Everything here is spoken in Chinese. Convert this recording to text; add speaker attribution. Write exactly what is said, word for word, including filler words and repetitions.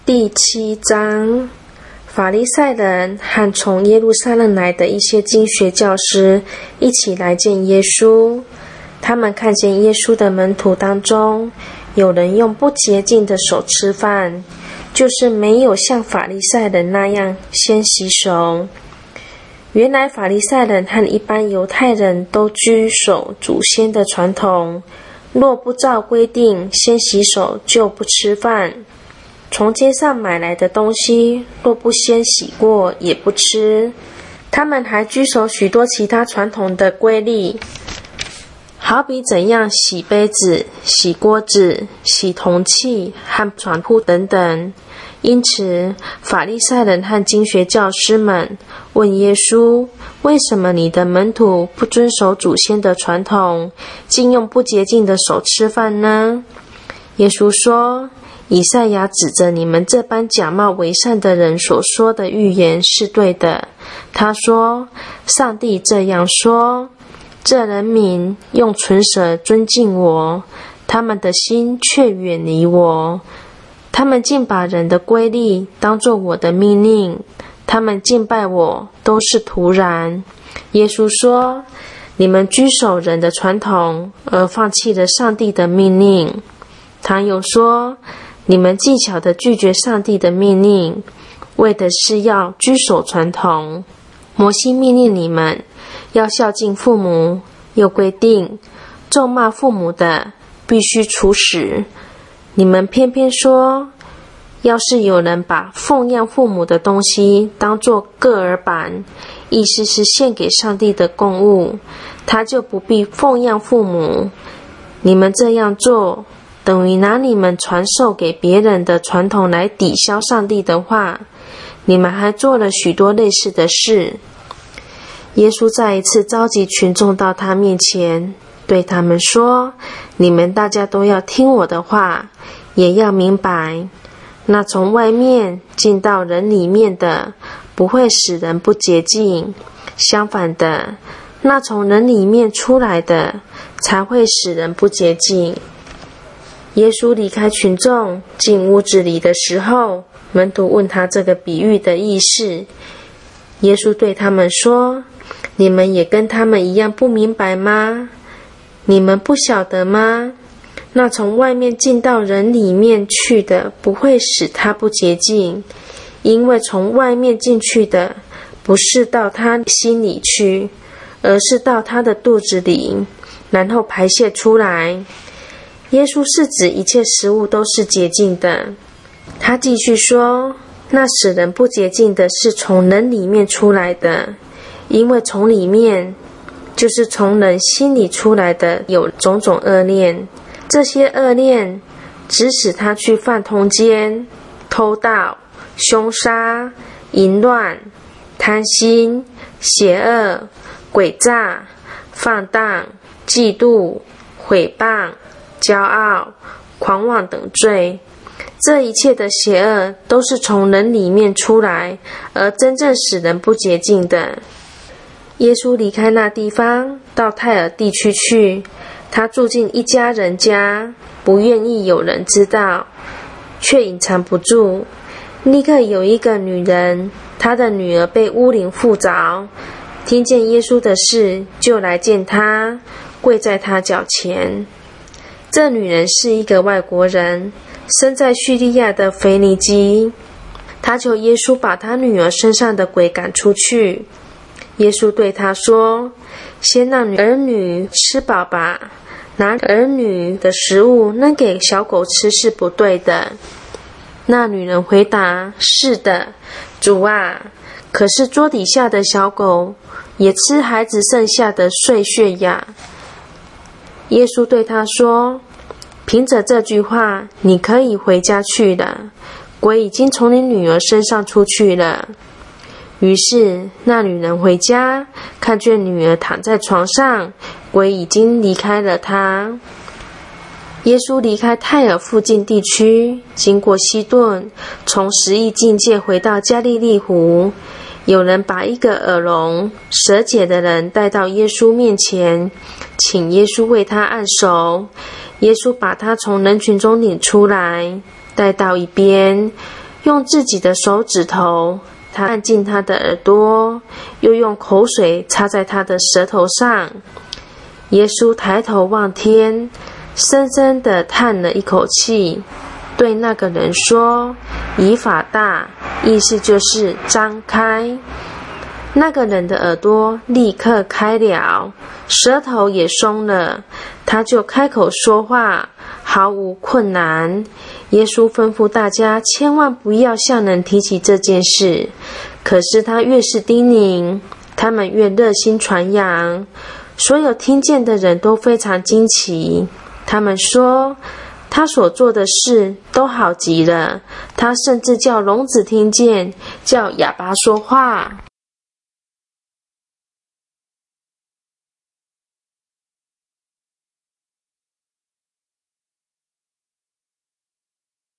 Speaker 1: 第七章，法利赛人和从耶路撒冷来的一些经学教师一起来见耶稣。他们看见耶稣的门徒当中，有人用不洁净的手吃饭，就是没有像法利赛人那样先洗手。原来法利赛人和一般犹太人都居守祖先的传统，若不照规定先洗手，就不吃饭。从街上买来的东西，若不先洗过，也不吃。他们还居守许多其他传统的规律，好比怎样洗杯子、洗锅子、洗铜器和床铺等等。因此，法利赛人和经学教师们问耶稣：为什么你的门徒不遵守祖先的传统，竟用不洁净的手吃饭呢？耶稣说：以赛亚指着你们这般假冒为善的人所说的预言是对的。他说：上帝这样说，这人民用唇舌尊敬我，他们的心却远离我。他们竟把人的规律当作我的命令，他们敬拜我都是徒然。耶稣说：你们居守人的传统，而放弃了上帝的命令。他又说：你们技巧地拒绝上帝的命令，为的是要居守传统。摩西命令你们要孝敬父母，又规定咒骂父母的必须处死。你们偏偏说，要是有人把奉养父母的东西当作个儿板，意思是献给上帝的供物，他就不必奉养父母。你们这样做，等于拿你们传授给别人的传统来抵消上帝的话。你们还做了许多类似的事。耶稣再一次召集群众到他面前，对他们说：你们大家都要听我的话，也要明白，那从外面进到人里面的，不会使人不洁净，相反的，那从人里面出来的，才会使人不洁净。耶稣离开群众进屋子里的时候，门徒问他这个比喻的意思。耶稣对他们说：你们也跟他们一样不明白吗？你们不晓得吗？那从外面进到人里面去的，不会使他不洁净，因为从外面进去的，不是到他心里去，而是到他的肚子里，然后排泄出来。耶稣是指一切食物都是洁净的。他继续说：那使人不洁净的是从人里面出来的，因为从里面就是从人心里出来的有种种恶念，这些恶念指使他去犯通奸、偷盗、凶杀、淫乱、贪心、邪恶、诡诈、放荡、嫉妒、毁谤、骄傲、狂妄等罪。这一切的邪恶都是从人里面出来，而真正使人不洁净的。耶稣离开那地方，到泰尔地区去，他住进一家人家，不愿意有人知道，却隐藏不住。立刻有一个女人，她的女儿被污灵附着，听见耶稣的事，就来见他，跪在他脚前。这女人是一个外国人，生在叙利亚的腓尼基。她求耶稣把她女儿身上的鬼赶出去。耶稣对她说：先让儿女吃饱吧，拿儿女的食物扔给小狗吃是不对的。那女人回答：是的，主啊，可是桌底下的小狗也吃孩子剩下的碎屑呀。耶稣对她说：凭着这句话，你可以回家去了，鬼已经从你女儿身上出去了。于是那女人回家，看见女儿躺在床上，鬼已经离开了她。耶稣离开泰尔附近地区，经过西顿，从十一境界回到加利利湖。有人把一个耳聋、舌结的人带到耶稣面前，请耶稣为他按手。耶稣把他从人群中领出来，带到一边， 用自己的手指头，他按进他的耳朵，又用口水擦在他的舌头上。耶稣抬头望天，深深地叹了一口气，对那个人说：以法大，意思就是张开。那个人的耳朵立刻开了，舌头也松了，他就开口说话，毫无困难。耶稣吩咐大家千万不要向人提起这件事，可是他越是叮咛，他们越热心传扬。所有听见的人都非常惊奇，他们说，他所做的事都好极了，他甚至叫聋子听见，叫哑巴说话。